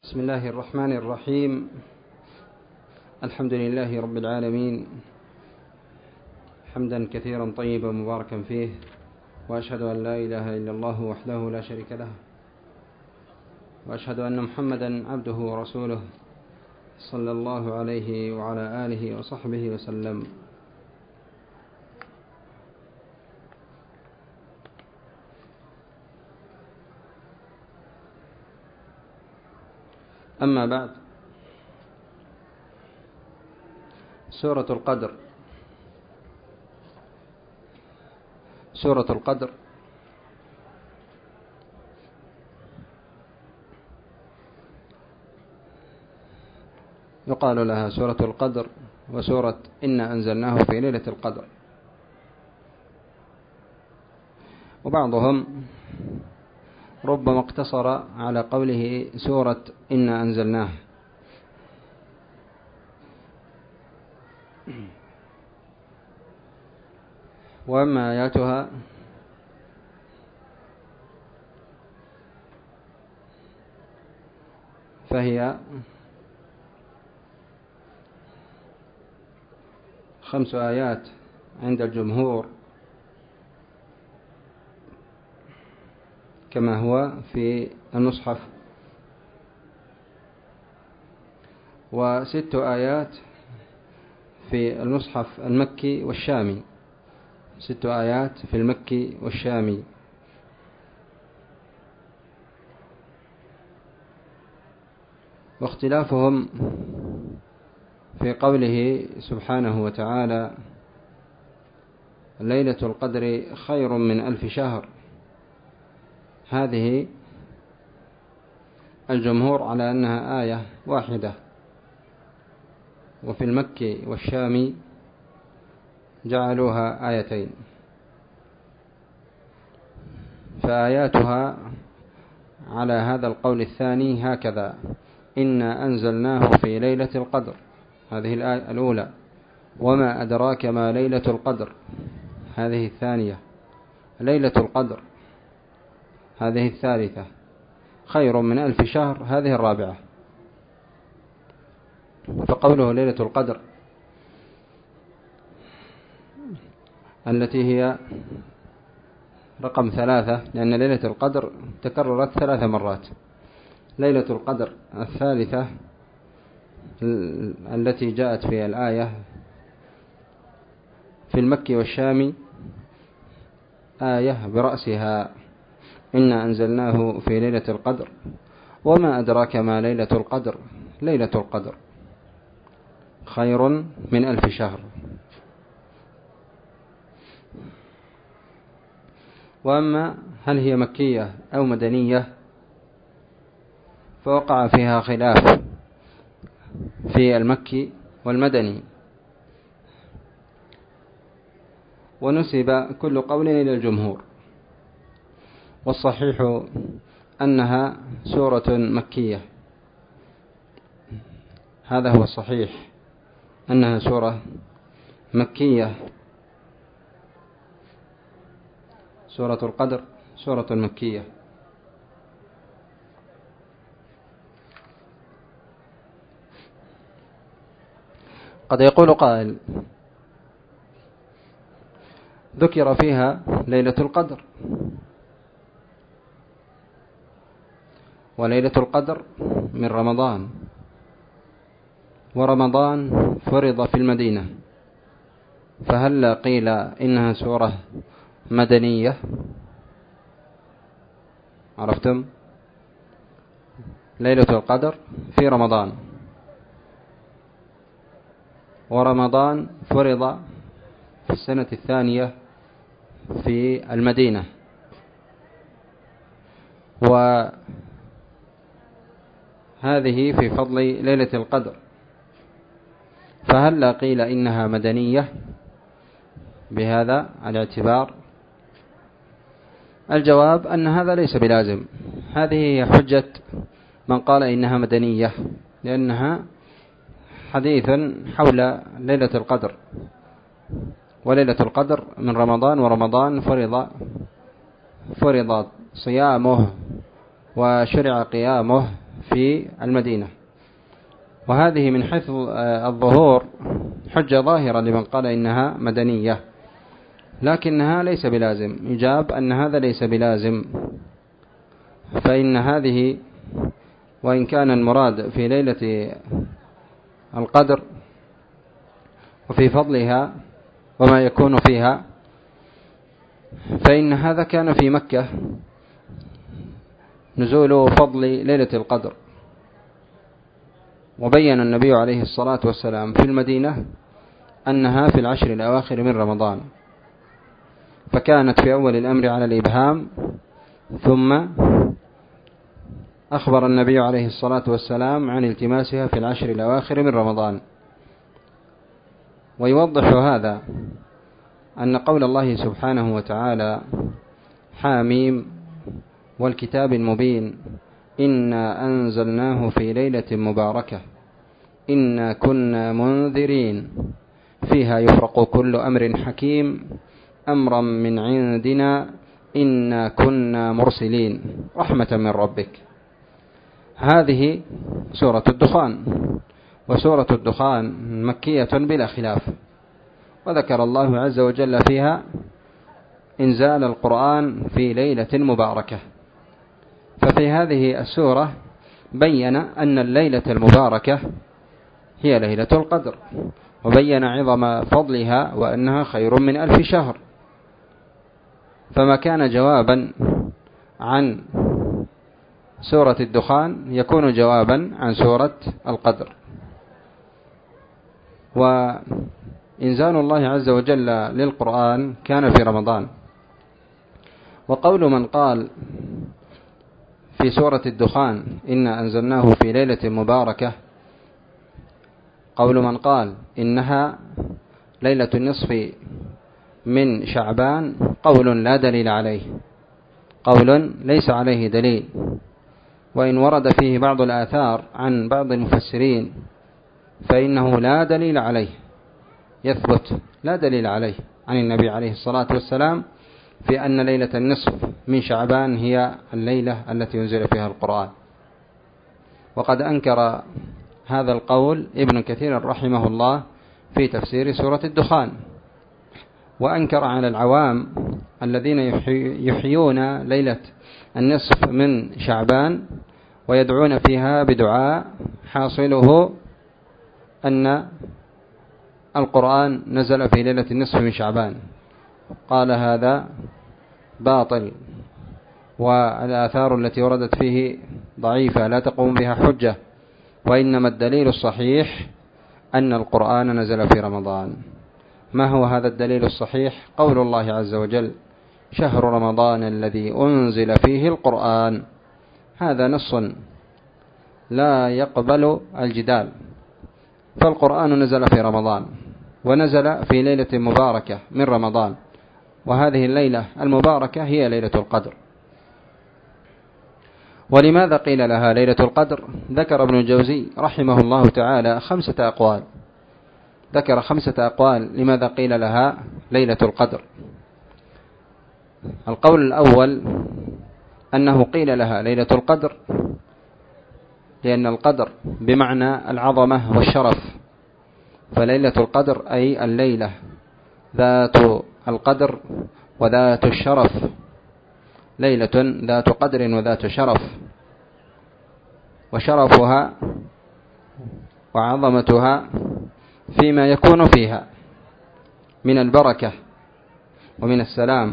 بسم الله الرحمن الرحيم. الحمد لله رب العالمين، حمدا كثيرا طيبا مباركا فيه، وأشهد أن لا إله إلا الله وحده لا شريك له، وأشهد أن محمدا عبده ورسوله صلى الله عليه وعلى آله وصحبه وسلم. أما بعد، سورة القدر. سورة القدر يقال لها سورة القدر وسورة إنا أنزلناه في ليلة القدر، وبعضهم ربما اقتصر على قوله سورة إنا أنزلناه، وأما آياتها فهي 5 آيات عند الجمهور، كما هو في المصحف، و6 آيات في المصحف المكي والشامي، 6 آيات في المكي والشامي. واختلافهم في قوله سبحانه وتعالى ليلة القدر خير من 1000 شهر، هذه الجمهور على أنها آية واحدة، وفي المكي والشامي جعلوها آيتين، فآياتها على هذا القول الثاني هكذا: إنا أنزلناه في ليلة القدر، هذه الآية الأولى، وما أدراك ما ليلة القدر، هذه الثانية، ليلة القدر هذه الثالثة، خير من 1000 شهر هذه الرابعة. فقوله ليلة القدر التي هي رقم 3، لأن ليلة القدر تكررت 3 مرات، ليلة القدر الثالثة التي جاءت في الآية في المكي والشامي آية برأسها: إنا أنزلناه في ليلة القدر وما أدراك ما ليلة القدر، ليلة القدر خير من 1000 شهر. وأما هل هي مكية أو مدنية فوقع فيها خلاف في المكي والمدني، ونسب كل قول إلى الجمهور، والصحيح أنها سورة مكية، هذا هو الصحيح، أنها سورة مكية، سورة القدر سورة مكية. قد يقول قائل: ذكر فيها ليلة القدر، وليلة القدر من رمضان، ورمضان فرض في المدينة، فهل قيل إنها سورة مدنية؟ عرفتم؟ ليلة القدر في رمضان، ورمضان فرض في السنة الثانية في المدينة، وهذه في فضل ليلة القدر، فهل قيل إنها مدنية بهذا الاعتبار؟ الجواب أن هذا ليس بلازم، هذه هي حجة من قال إنها مدنية، لأنها حديث حول ليلة القدر، وليلة القدر من رمضان، ورمضان فرض صيامه وشرع قيامه في المدينة. وهذه من حيث الظهور حجة ظاهرة لمن قال إنها مدنية، لكنها ليس بلازم. يجاب أن هذا ليس بلازم، فإن هذه وإن كان المراد في ليلة القدر وفي فضلها وما يكون فيها، فإن هذا كان في مكة نزول فضل ليلة القدر، وبين النبي عليه الصلاة والسلام في المدينة أنها في العشر الأواخر من رمضان، فكانت في أول الأمر على الإبهام، ثم أخبر النبي عليه الصلاة والسلام عن التماسها في العشر الأواخر من رمضان. ويوضح هذا أن قول الله سبحانه وتعالى حاميم والكتاب المبين إنا أنزلناه في ليلة مباركة إنا كنا منذرين فيها يفرق كل أمر حكيم أمرا من عندنا إنا كنا مرسلين رحمة من ربك. هذه سورة الدخان، وسورة الدخان مكية بلا خلاف، وذكر الله عز وجل فيها إنزال القرآن في ليلة مباركة. ففي هذه السورة بين أن الليلة المباركة هي ليلة القدر، وبين عظم فضلها وأنها خير من 1000 شهر. فما كان جوابا عن سورة الدخان يكون جوابا عن سورة القدر. وإنزال الله عز وجل للقرآن كان في رمضان. وقول من قال في سورة الدخان إنا أنزلناه في ليلة مباركة، قول من قال إنها ليلة النصف من شعبان قول لا دليل عليه، قول ليس عليه دليل، وإن ورد فيه بعض الآثار عن بعض المفسرين فإنه لا دليل عليه، يثبت لا دليل عليه عن النبي عليه الصلاة والسلام في أن ليلة النصف من شعبان هي الليلة التي ينزل فيها القرآن. وقد أنكر هذا القول ابن كثير رحمه الله في تفسير سورة الدخان، وأنكر على العوام الذين يحيون ليلة النصف من شعبان ويدعون فيها بدعاء حاصله أن القرآن نزل في ليلة النصف من شعبان. قال هذا باطل، والآثار التي وردت فيه ضعيفة لا تقوم بها حجة، وإنما الدليل الصحيح أن القرآن نزل في رمضان. ما هو هذا الدليل الصحيح؟ قول الله عز وجل شهر رمضان الذي أنزل فيه القرآن. هذا نص لا يقبل الجدال، فالقرآن نزل في رمضان، ونزل في ليلة مباركة من رمضان، وهذه الليلة المباركة هي ليلة القدر. ولماذا قيل لها ليلة القدر؟ ذكر ابن الجوزي رحمه الله تعالى 5 أقوال، ذكر 5 أقوال لماذا قيل لها ليلة القدر. القول الأول أنه قيل لها ليلة القدر لأن القدر بمعنى العظمة والشرف، فليلة القدر أي الليلة ذات القدر وذات الشرف، ليلة ذات قدر وذات شرف، وشرفها وعظمتها فيما يكون فيها من البركة ومن السلام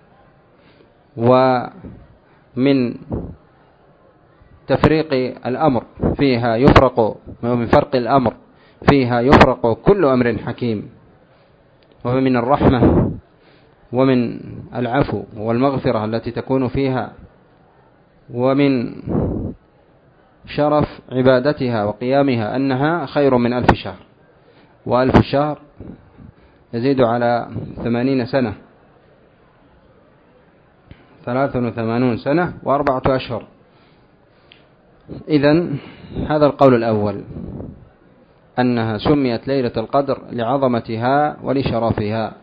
ومن تفريق الأمر فيها يفرق، ومن فرق الأمر فيها يفرق كل أمر حكيم، ومن الرحمة ومن العفو والمغفرة التي تكون فيها، ومن شرف عبادتها وقيامها أنها خير من 1000 شهر، و1000 شهر يزيد على 80 سنة، 83 سنة و4 أشهر. إذن هذا القول الأول، أنها سميت ليلة القدر لعظمتها ولشرفها،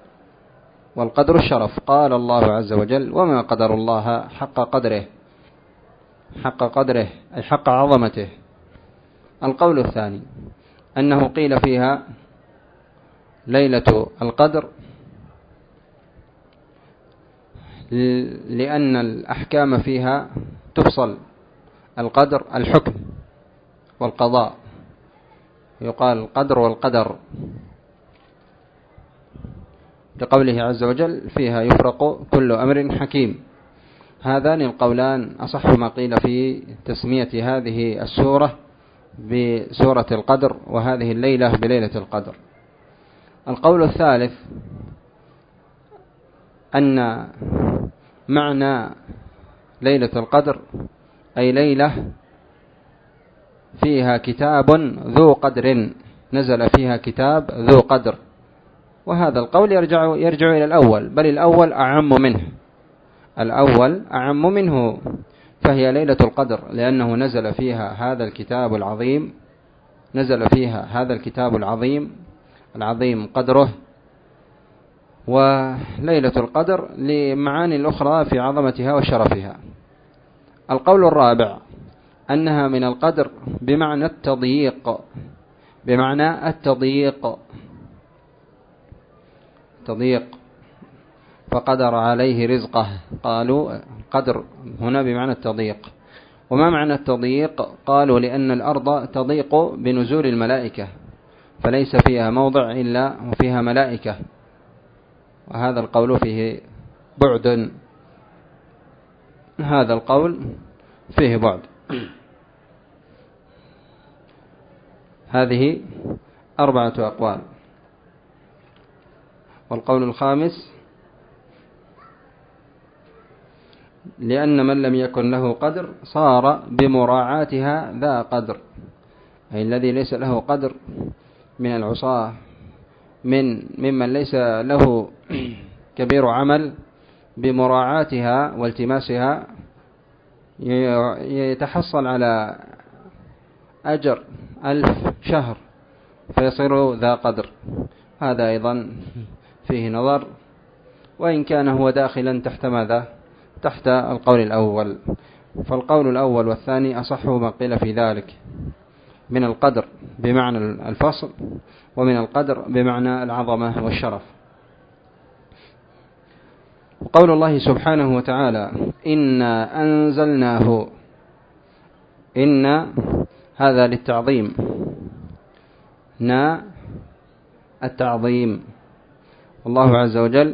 والقدر الشرف. قال الله عز وجل وما قدر الله حق قدره. حق قدره أي حق عظمته. القول الثاني أنه قيل فيها ليلة القدر لأن الأحكام فيها تفصل. القدر الحكم والقضاء، يقال القدر والقدر، لقوله عز وجل فيها يفرق كل أمر حكيم. هذان القولان أصح ما قيل في تسمية هذه السورة بسورة القدر وهذه الليلة بليلة القدر. القول الثالث أن معنى ليلة القدر أي ليلة فيها كتاب ذو قدر، نزل فيها كتاب ذو قدر. وهذا القول يرجع إلى الأول، بل الأول أعم منه، فهي ليلة القدر لأنه نزل فيها هذا الكتاب العظيم قدره. وليلة القدر لمعاني الأخرى في عظمتها وشرفها. القول الرابع أنها من القدر بمعنى التضييق، فقدر عليه رزقه، قالوا قدر هنا بمعنى التضييق. وما معنى التضييق؟ قالوا لأن الأرض تضيق بنزول الملائكة، فليس فيها موضع إلا وفيها ملائكة، وهذا القول فيه بعد. هذه 4 أقوال. والقول الخامس لأن من لم يكن له قدر صار بمراعاتها ذا قدر، أي الذي ليس له قدر من العصاة ممن ليس له كبير عمل، بمراعاتها والتماسها يتحصل على أجر 1000 شهر فيصير ذا قدر. هذا أيضا فيه نظر، وإن كان هو داخلا تحت ماذا؟ تحت القول الأول. فالقول الأول والثاني أصح ما قيل في ذلك من القدر بمعنى الفصل، ومن القدر بمعنى العظمة والشرف. وقول الله سبحانه وتعالى إنا أنزلناه، إن هذا للتعظيم، نا التعظيم. الله عز وجل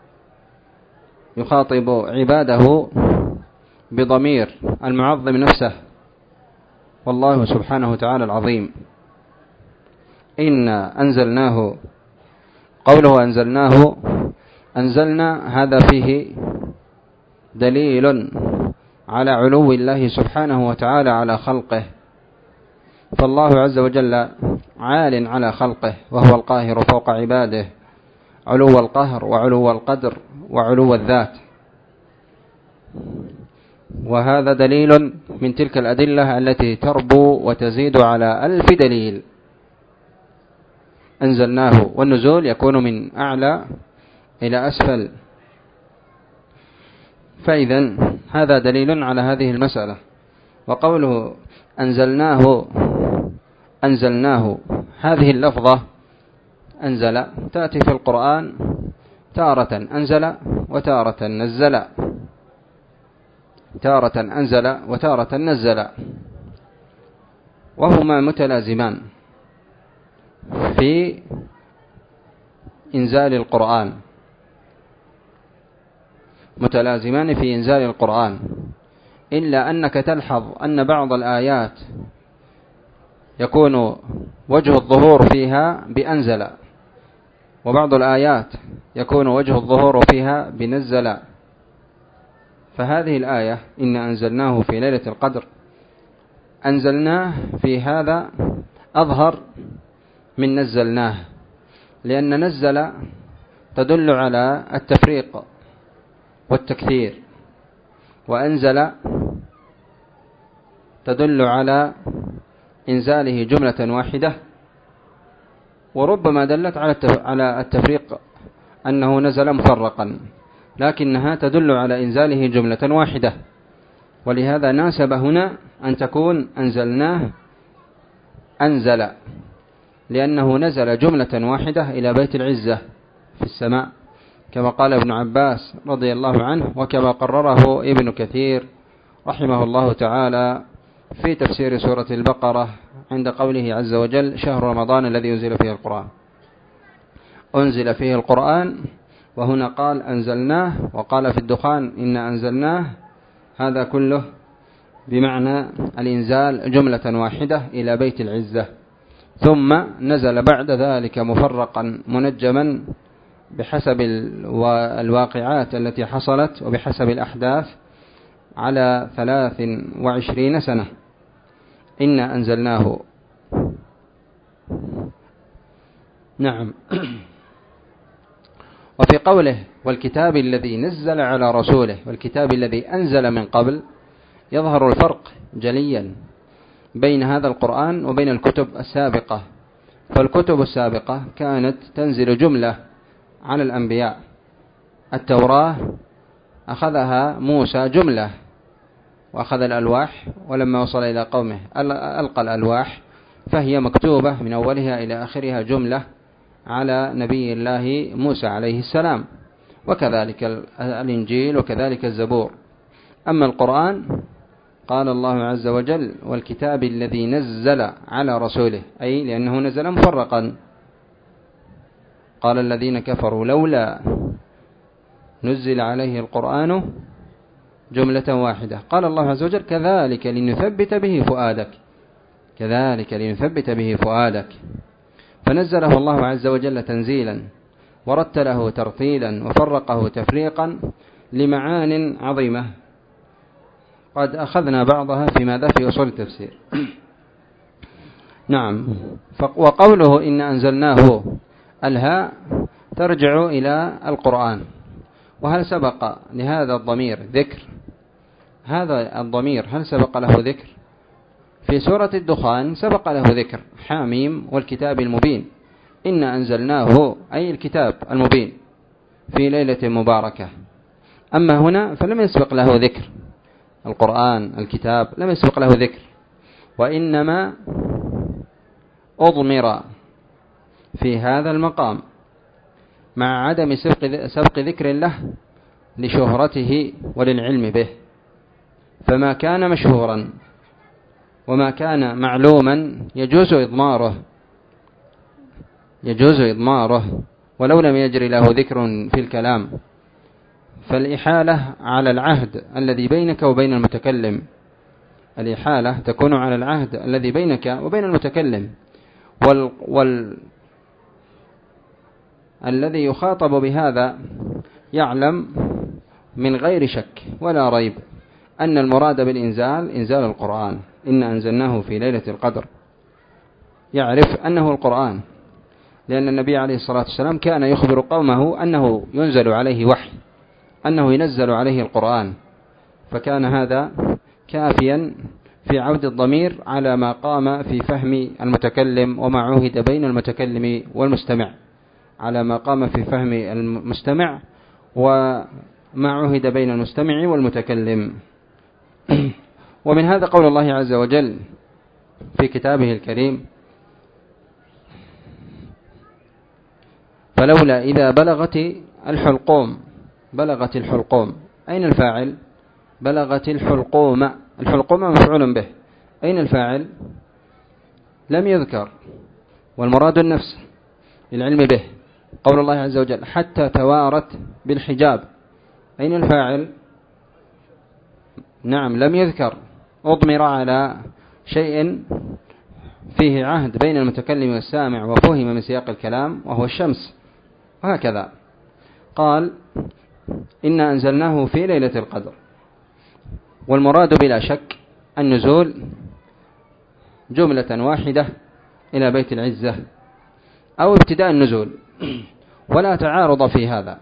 يخاطب عباده بضمير المعظم نفسه، والله سبحانه وتعالى العظيم. إنا أنزلناه، قوله أنزلنا هذا فيه دليل على علو الله سبحانه وتعالى على خلقه، فالله عز وجل عال على خلقه، وهو القاهر فوق عباده، علو القهر وعلو القدر وعلو الذات. وهذا دليل من تلك الأدلة التي تربو وتزيد على 1000 دليل. أنزلناه، والنزول يكون من أعلى إلى أسفل، فإذا هذا دليل على هذه المسألة. وقوله أنزلناه هذه اللفظة أنزل تأتي في القرآن تارة أنزل وتارة نزل، وهما متلازمان في إنزال القرآن، إلا أنك تلحظ أن بعض الآيات يكون وجه الظهور فيها بأنزل، وبعض الآيات يكون وجه الظهور فيها بنزل. فهذه الآية إن أنزلناه في ليلة القدر، أنزلناه في هذا أظهر من نزلناه، لأن نزل تدل على التفريق والتكثير، وأنزل تدل على إنزاله جملة واحدة، وربما دلت على التفريق أنه نزل مفرقا، لكنها تدل على إنزاله جملة واحدة. ولهذا ناسب هنا أن تكون أنزلناه أنزل، لأنه نزل جملة واحدة إلى بيت العزة في السماء، كما قال ابن عباس رضي الله عنه، وكما قرره ابن كثير رحمه الله تعالى في تفسير سورة البقرة عند قوله عز وجل: شهر رمضان الذي أنزل فيه القرآن. وهنا قال أنزلناه، وقال في الدخان إنا أنزلناه، هذا كله بمعنى الإنزال جملة واحدة إلى بيت العزة، ثم نزل بعد ذلك مفرقا منجما بحسب الواقعات التي حصلت وبحسب الأحداث على 23 سنة. إنا أنزلناه. نعم. وفي قوله والكتاب الذي نزل على رسوله والكتاب الذي أنزل من قبل، يظهر الفرق جليا بين هذا القرآن وبين الكتب السابقة. فالكتب السابقة كانت تنزل جملة على الأنبياء. التوراة أخذها موسى جملة وأخذ الألواح، ولما وصل إلى قومه ألقى الألواح، فهي مكتوبة من أولها إلى آخرها جملة على نبي الله موسى عليه السلام، وكذلك الإنجيل وكذلك الزبور. أما القرآن قال الله عز وجل والكتاب الذي نزل على رسوله، أي لأنه نزل مفرقا. قال الذين كفروا لولا نزل عليه القرآن جملة واحدة. قال الله عز وجل كذلك لنثبت به فؤادك. فنزله الله عز وجل تنزيلا، ورتله ترتيلا، وفرقه تفريقا لمعان عظيمة قد أخذنا بعضها في ماذا في أصول التفسير. نعم. وقوله إن أنزلناه، الهاء ترجع إلى القرآن. وهل سبق لهذا الضمير ذكر؟ هذا الضمير هل سبق له ذكر؟ في سورة الدخان سبق له ذكر: حاميم والكتاب المبين. إن أنزلناه أي الكتاب المبين في ليلة مباركة. أما هنا فلم يسبق له ذكر القرآن، الكتاب لم يسبق له ذكر، وإنما أضمر في هذا المقام مع عدم سبق ذكر له لشهرته وللعلم به. فما كان مشهورا وما كان معلوما يجوز إضماره ولو لم يجري له ذكر في الكلام. فالإحالة على العهد الذي بينك وبين المتكلم، الإحالة تكون على العهد الذي بينك وبين المتكلم، الذي يخاطب بهذا يعلم من غير شك ولا ريب أن المراد بالإنزال إنزال القرآن. إن أنزلناه في ليلة القدر، يعرف أنه القرآن، لأن النبي عليه الصلاة والسلام كان يخبر قومه أنه ينزل عليه وحي، أنه ينزل عليه القرآن، فكان هذا كافيا في عود الضمير على ما قام في فهم المتكلم وما عهد بين المتكلم والمستمع، على ما قام في فهم المستمع وما عهد بين المستمع والمتكلم. ومن هذا قول الله عز وجل في كتابه الكريم: فلولا إذا بلغت الحلقوم. أين الفاعل؟ بلغت الحلقوم مفعول به. أين الفاعل؟ لم يذكر، والمراد النفس للعلم به. قول الله عز وجل: حتى توارت بالحجاب. أين الفاعل؟ نعم، لم يذكر، أضمر على شيء فيه عهد بين المتكلم والسامع وفهم من سياق الكلام، وهو الشمس. وهكذا قال: إنا أنزلناه في ليلة القدر. والمراد بلا شك النزول جملة واحدة إلى بيت العزة أو ابتداء النزول، ولا تعارض في هذا،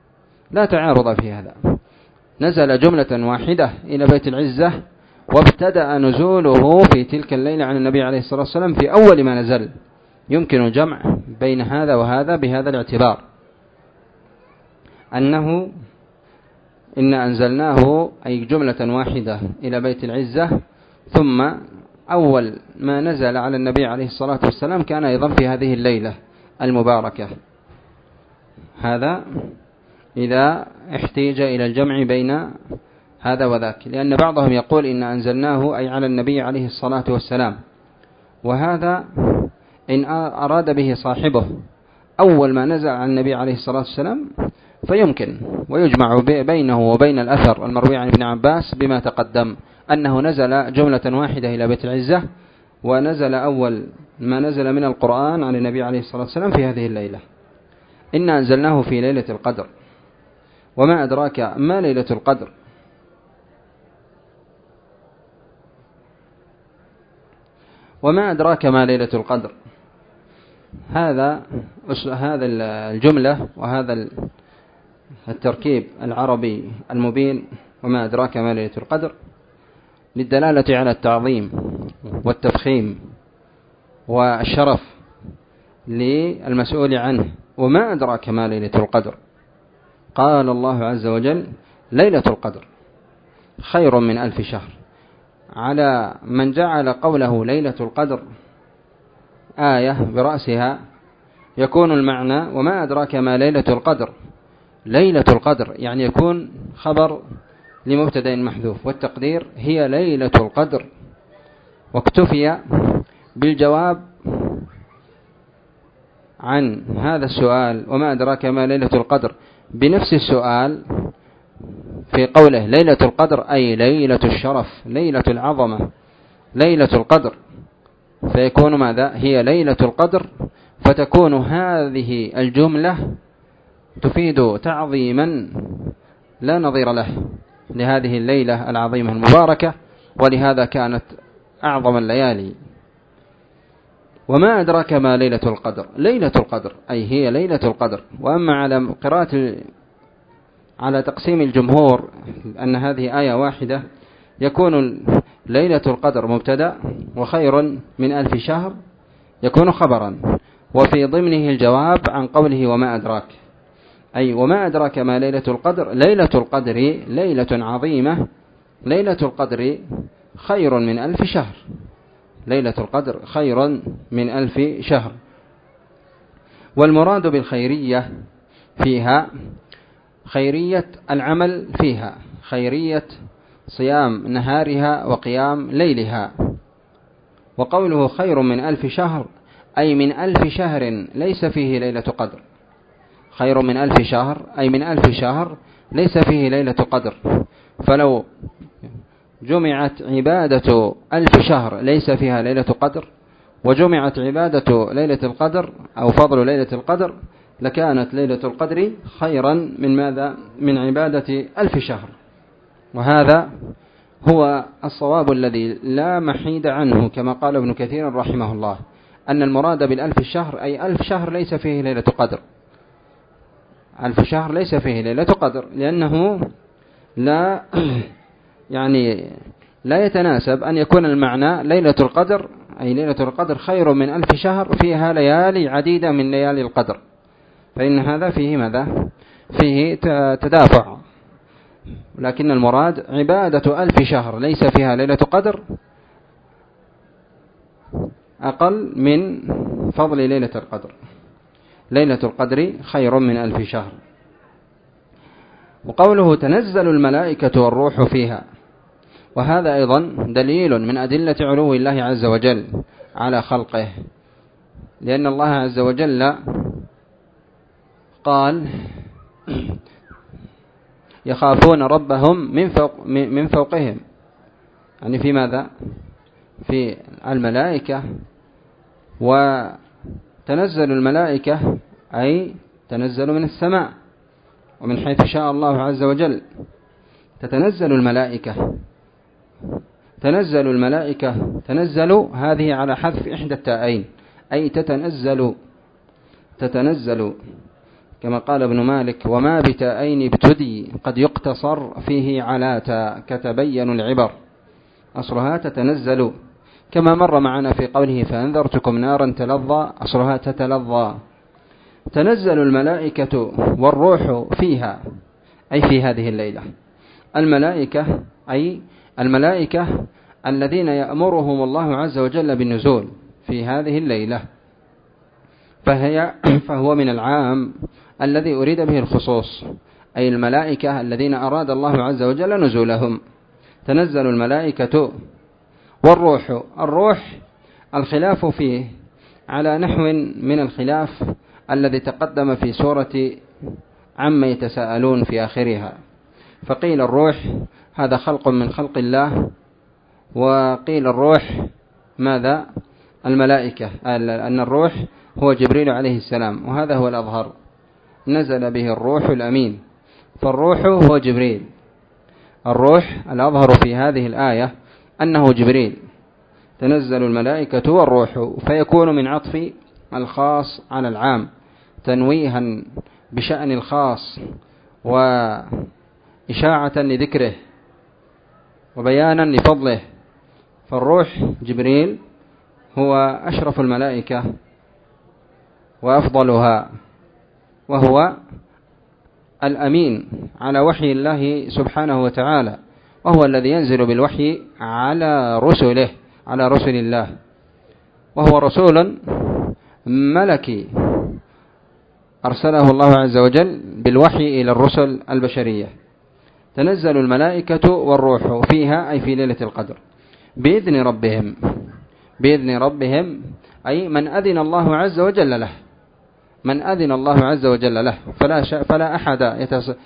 نزل جملة واحدة إلى بيت العزة، وابتدأ نزوله في تلك الليلة عن النبي عليه الصلاة والسلام في أول ما نزل. يمكن جمع بين هذا وهذا بهذا الاعتبار، أنه إنا أنزلناه أي جملة واحدة إلى بيت العزة، ثم أول ما نزل على النبي عليه الصلاة والسلام كان أيضا في هذه الليلة المباركة. هذا إذا احتيج إلى الجمع بين هذا وذاك، لأن بعضهم يقول إن أنزلناه أي على النبي عليه الصلاة والسلام، وهذا إن أراد به صاحبه أول ما نزل على النبي عليه الصلاة والسلام فيمكن، ويجمع بينه وبين الأثر المروي عن ابن عباس بما تقدم أنه نزل جملة واحدة إلى بيت العزة، ونزل أول ما نزل من القرآن عن النبي عليه الصلاة والسلام في هذه الليلة. إنا أنزلناه في ليلة القدر، وما أدراك ما ليلة القدر. وما أدراك ما ليلة القدر، هذا الجملة وهذا التركيب العربي المبين، وما أدراك ما ليلة القدر، للدلالة على التعظيم والتفخيم والشرف للمسؤول عنه. وما أدراك ما ليلة القدر، قال الله عز وجل ليلة القدر خير من 1000 شهر. على من جعل قوله ليلة القدر آية برأسها يكون المعنى وما أدراك ما ليلة القدر، ليلة القدر يعني يكون خبر لمبتدأ محذوف، والتقدير هي ليلة القدر، واكتفي بالجواب عن هذا السؤال وما أدراك ما ليلة القدر بنفس السؤال في قوله ليلة القدر أي ليلة الشرف، ليلة العظمة، ليلة القدر، فيكون ماذا؟ هي ليلة القدر، فتكون هذه الجملة تفيد تعظيما لا نظير له لهذه الليلة العظيمة المباركة، ولهذا كانت أعظم الليالي. وما أدراك ما ليلة القدر، ليلة القدر أي هي ليلة القدر. وأما على قراءة على تقسيم الجمهور أن هذه آية واحدة، يكون ليلة القدر مبتدأ، وخير من 1000 شهر يكون خبرا، وفي ضمنه الجواب عن قوله وما أدراك، أي وما أدراك ما ليلة القدر، ليلة القدر ليلة عظيمة، ليلة القدر خير من 1000 شهر، ليلة القدر خير من 1000 شهر. والمراد بالخيرية فيها خيرية العمل فيها، خيرية صيام نهارها وقيام ليلها. وقوله خير من 1000 شهر أي من 1000 شهر ليس فيه ليلة قدر، خير من 1000 شهر أي من 1000 شهر ليس فيه ليلة قدر. فلو جمعت عبادة 1000 شهر ليس فيها ليلة قدر، وجمعت عبادة ليلة القدر أو فضل ليلة القدر، لكانت ليلة القدر خيرا من ماذا؟ من عبادة 1000 شهر. وهذا هو الصواب الذي لا محيد عنه، كما قال ابن كثير رحمه الله، أن المراد بال1000 شهر أي 1000 شهر ليس فيه ليلة قدر، 1000 شهر ليس فيه ليلة قدر، لأنه لا لا يتناسب أن يكون المعنى ليلة القدر أي ليلة القدر خير من 1000 شهر فيها ليالي عديدة من ليالي القدر، فإن هذا فيه ماذا؟ فيه تدافع. لكن المراد عبادة 1000 شهر ليس فيها ليلة قدر أقل من فضل ليلة القدر، ليلة القدر خير من 1000 شهر. وقوله تنزل الملائكة والروح فيها، وهذا أيضا دليل من أدلة علو الله عز وجل على خلقه، لأن الله عز وجل قال يخافون ربهم من فوقهم، يعني في ماذا؟ في الملائكة. وتنزل الملائكة أي تنزل من السماء، ومن حيث شاء الله عز وجل تتنزل الملائكة. تنزل الملائكة، تنزل هذه على حذف إحدى التاءين، أي تتنزل كما قال ابن مالك وما بتاءين ابتدي قد يقتصر فيه على تاء كتبين العبر، أصلها تتنزل، كما مر معنا في قوله فأنذرتكم نارا تلظى، أصلها تتلظى. تنزل الملائكة والروح فيها أي في هذه الليلة، الملائكة أي الملائكة الذين يأمرهم الله عز وجل بالنزول في هذه الليلة، فهو من العام الذي أريد به الخصوص، أي الملائكة الذين أراد الله عز وجل نزولهم. تنزل الملائكة والروح. الروح الخلاف فيه على نحو من الخلاف الذي تقدم في سورة عما يتساءلون في آخرها، فقيل الروح هذا خلق من خلق الله، وقيل الروح ماذا؟ الملائكة، أن الروح هو جبريل عليه السلام، وهذا هو الأظهر، نزل به الروح الأمين، فالروح هو جبريل. الروح الأظهر في هذه الآية أنه جبريل. تنزل الملائكة والروح، فيكون من عطف الخاص على العام تنويها بشأن الخاص وإشاعة لذكره وبيانا لفضله. فالروح جبريل هو أشرف الملائكة وأفضلها، وهو الأمين على وحي الله سبحانه وتعالى، وهو الذي ينزل بالوحي على رسل الله، وهو رسول ملكي أرسله الله عز وجل بالوحي إلى الرسل البشرية. تنزل الملائكة والروح فيها أي في ليلة القدر بإذن ربهم أي من أذن الله عز وجل له، فلا أحد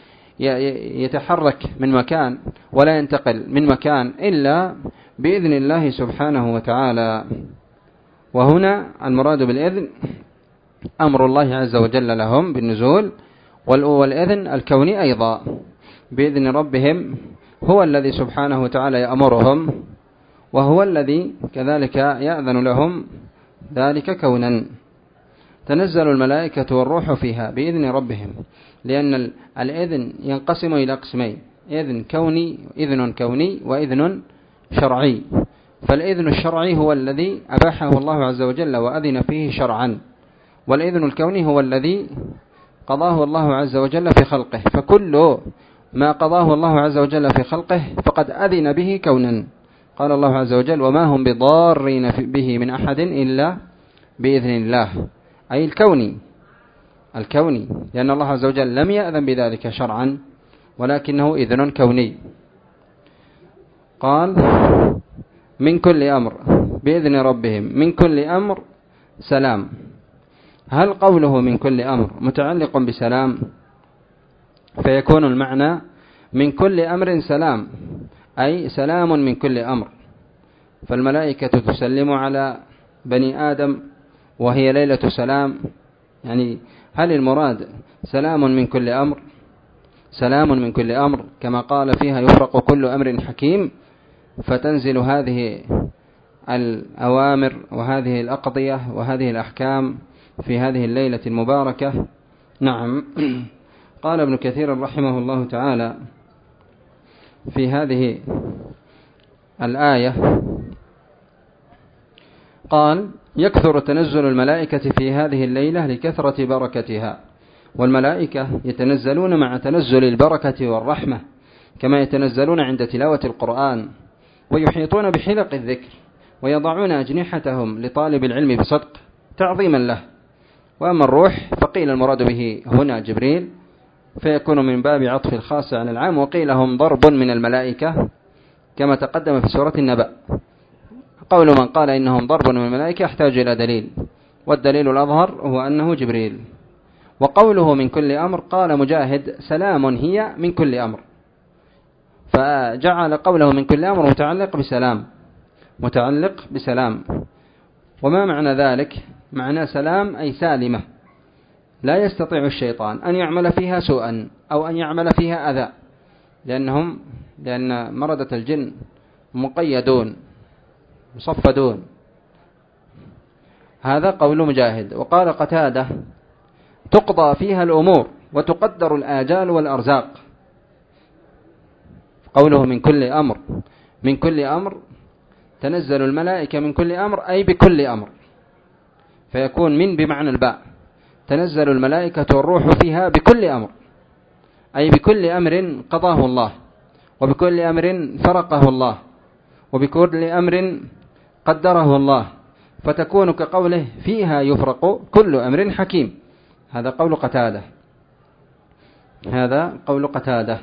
يتحرك من مكان ولا ينتقل من مكان إلا بإذن الله سبحانه وتعالى. وهنا المراد بالإذن أمر الله عز وجل لهم بالنزول، والإذن الكوني أيضا. بإذن ربهم هو الذي سبحانه وتعالى يأمرهم، وهو الذي كذلك يأذن لهم ذلك كونا. تنزل الملائكة والروح فيها بإذن ربهم، لأن الإذن ينقسم إلى قسمين: إذن كوني وإذن شرعي. فالإذن الشرعي هو الذي أباحه الله عز وجل وأذن فيه شرعا، والإذن الكوني هو الذي قضاه الله عز وجل في خلقه، فكل ما قضاه الله عز وجل في خلقه فقد أذن به كونا. قال الله عز وجل: وما هم بضارين به من أحد إلا بإذن الله، أي الكوني، لأن الله عز وجل لم يأذن بذلك شرعا، ولكنه إذن كوني. قال: من كل أمر بإذن ربهم من كل أمر سلام. هل قوله من كل أمر متعلق بسلام؟ فيكون المعنى من كل أمر سلام، أي سلام من كل أمر. فالملائكة تسلم على بني آدم وهي ليلة سلام، يعني هل المراد سلام من كل أمر؟ سلام من كل أمر كما قال فيها: يفرق كل أمر حكيم، فتنزل هذه الأوامر وهذه الأقضية وهذه الأحكام في هذه الليلة المباركة. نعم. قال ابن كثير رحمه الله تعالى في هذه الآية، قال: يكثر تنزل الملائكة في هذه الليلة لكثرة بركتها، والملائكة يتنزلون مع تنزل البركة والرحمة، كما يتنزلون عند تلاوة القرآن، ويحيطون بحلق الذكر، ويضعون أجنحتهم لطالب العلم بصدق تعظيما له. وأما الروح فقيل المراد به هنا جبريل، فيكون من باب عطف الخاص على العام، وقيل هم ضرب من الملائكة كما تقدم في سورة النبأ. قول من قال إنهم ضرب من الملائكة يحتاج إلى دليل، والدليل الأظهر هو أنه جبريل. وقوله من كل أمر، قال مجاهد: سلام هي من كل أمر، فجعل قوله من كل أمر متعلق بسلام. وما معنى ذلك؟ معنى سلام أي سالمة، لا يستطيع الشيطان أن يعمل فيها سوءا أو أن يعمل فيها أذى، لأن مردة الجن مقيدون مصفدون. هذا قول مجاهد. وقال قتادة: تقضى فيها الأمور وتقدر الآجال والأرزاق. قوله من كل أمر تنزل الملائكة من كل أمر أي بكل أمر، فيكون من بمعنى الباء. تنزل الملائكة والروح فيها بكل أمر، أي بكل أمر قضاه الله وبكل أمر فرقه الله، وبكل أمر قدره الله، فتكون كقوله فيها يفرق كل أمر حكيم. هذا قول قتادة، هذا قول قتادة.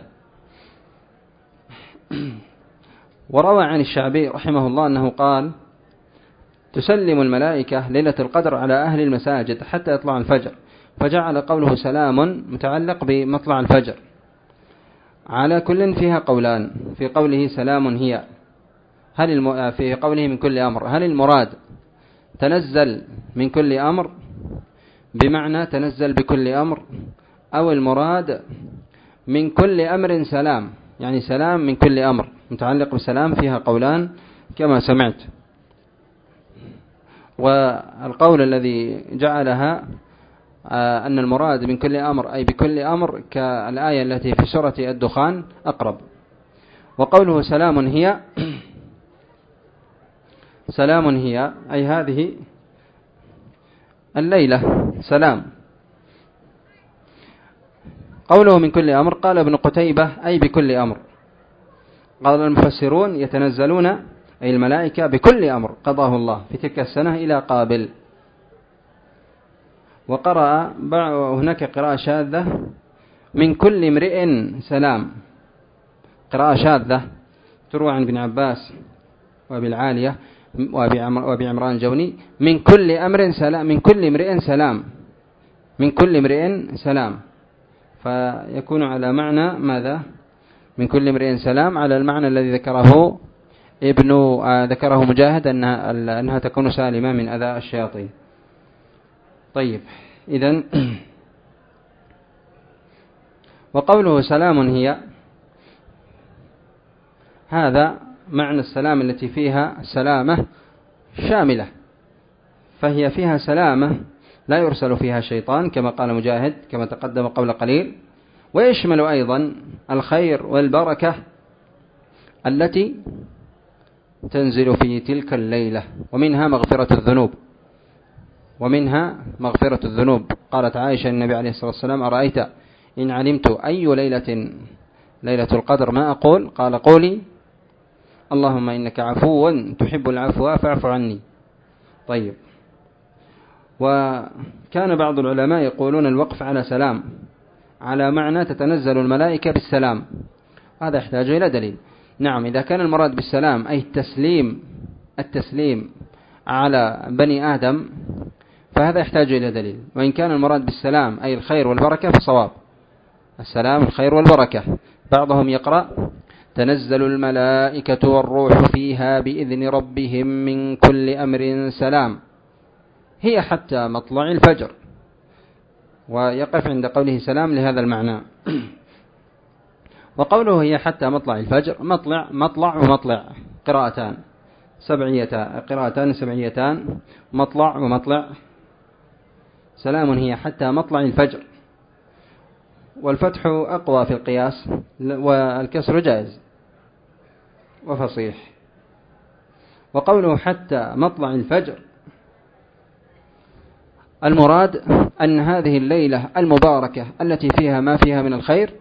وروى عن الشعبي رحمه الله أنه قال تسلم الملائكة ليلة القدر على أهل المساجد حتى يطلع الفجر، فجعل قوله سلام متعلق بمطلع الفجر. على كل فيها قولان، في قوله سلام هي في قوله من كل أمر، هل المراد تنزل من كل أمر بمعنى تنزل بكل أمر، أو المراد من كل أمر سلام، يعني سلام من كل أمر متعلق بسلام؟ فيها قولان كما سمعت. والقول الذي جعلها أن المراد من كل أمر أي بكل أمر كالآية التي في سورة الدخان أقرب. وقوله سلام هي، سلام هي أي هذه الليلة سلام. قوله من كل أمر قال ابن قتيبة أي بكل أمر. قال المفسرون يتنزلون أي الملائكة بكل أمر قضاه الله في تلك السنة إلى قابل. وقرأ هناك قراءة شاذة من كل امرئ سلام، قراءة شاذة تروى عن ابن عباس وابي العالية وابي عمران الجوني من كل أمر سلام، من كل امرئ سلام، من كل امرئ سلام، فيكون على معنى ماذا؟ من كل امرئ سلام، على المعنى الذي ذكره مجاهد أنها تكون سالمة من أذى الشياطين. طيب، إذن وقوله سلام هي، هذا معنى السلام التي فيها سلامة شاملة، فهي فيها سلامة لا يرسل فيها شيطان كما قال مجاهد كما تقدم قبل قليل، ويشمل أيضا الخير والبركة التي تنزل في تلك الليلة، ومنها مغفرة الذنوب، ومنها مغفرة الذنوب. قالت عائشة النبي عليه الصلاة والسلام أرأيت إن علمت أي ليلة القدر ما أقول؟ قال قولي اللهم إنك عفو تحب العفو فاعف عني. طيب، وكان بعض العلماء يقولون الوقف على سلام على معنى تتنزل الملائكة بالسلام، هذا يحتاج إلى دليل. نعم، إذا كان المراد بالسلام أي التسليم على بني آدم فهذا يحتاج إلى دليل، وإن كان المراد بالسلام أي الخير والبركة فصواب، السلام الخير والبركة. بعضهم يقرأ تنزل الملائكة والروح فيها بإذن ربهم من كل أمر سلام هي حتى مطلع الفجر، ويقف عند قوله سلام لهذا المعنى. وقوله هي حتى مطلع الفجر، مطلع ومطلع قراءتان سبعيتان، مطلع ومطلع. سلام هي حتى مطلع الفجر، والفتح أقوى في القياس والكسر جائز وفصيح. وقوله حتى مطلع الفجر المراد أن هذه الليلة المباركة التي فيها ما فيها من الخير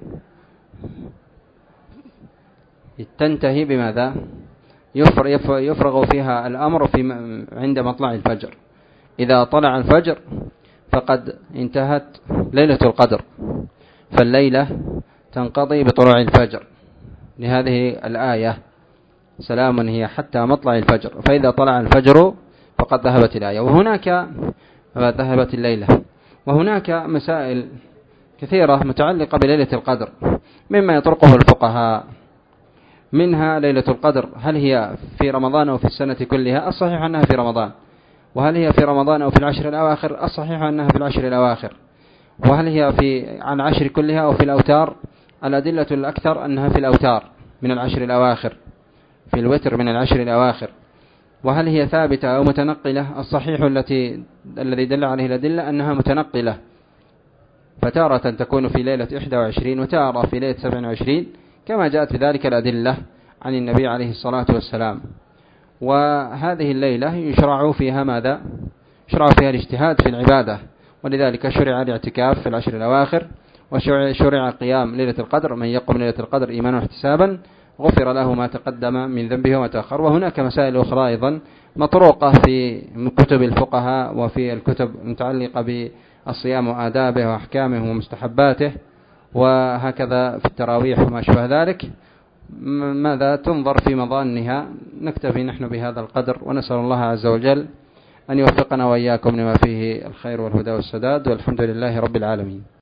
تنتهي بماذا؟ يفرغ فيها الأمر عند مطلع الفجر. إذا طلع الفجر فقد انتهت ليلة القدر، فالليلة تنقضي بطلوع الفجر لهذه الآية سلام هي حتى مطلع الفجر، فإذا طلع الفجر فقد ذهبت الآية وهناك ذهبت الليلة. وهناك مسائل كثيرة متعلقة بليلة القدر مما يطرقه الفقهاء، منها ليلة القدر هل هي في رمضان أو في السنة كلها؟ الصحيح أنها في رمضان. وهل هي في رمضان أو في العشر الأواخر؟ الصحيح أنها في العشر الأواخر. وهل هي عن العشر كلها أو في الأوتار؟ الأدلة الأكثر أنها في الأوتار من العشر الأواخر، في الوتر من العشر الأواخر. وهل هي ثابتة أو متنقلة؟ الصحيح الذي دل عليه الأدلة أنها متنقلة، فتارة تكون في ليلة 21 وتارة في ليلة 27 كما جاءت بذلك الأدلة عن النبي عليه الصلاة والسلام. وهذه الليلة يشرع فيها ماذا؟ يشرع فيها الاجتهاد في العبادة، ولذلك شرع الاعتكاف في العشر الأواخر، وشرع قيام ليلة القدر، من يقوم ليلة القدر إيمانا واحتسابا غفر له ما تقدم من ذنبه وما تأخر. وهناك مسائل أخرى أيضا مطروقة في كتب الفقهاء وفي الكتب المتعلقة بالصيام وآدابه وأحكامه ومستحباته، وهكذا في التراويح وما شابه ذلك، ماذا تنظر في مظانها. نكتفي نحن بهذا القدر، ونسأل الله عز وجل أن يوفقنا وإياكم لما فيه الخير والهدى والسداد، والحمد لله رب العالمين.